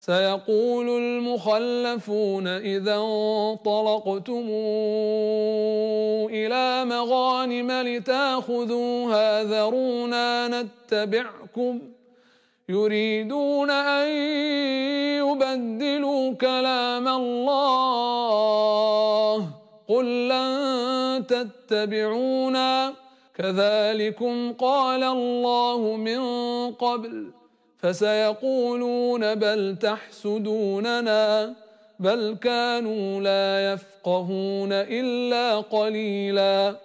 سيقول المخلفون إذا انطلقتم إلى مغانم لتاخذوها ذرونا نتبعكم يريدون أن يبدلوا كلام الله قل لن تتبعونا كذلكم قال الله من قبل فسيقولون بل تحسدوننا بل كانوا لا يفقهون إلا قليلا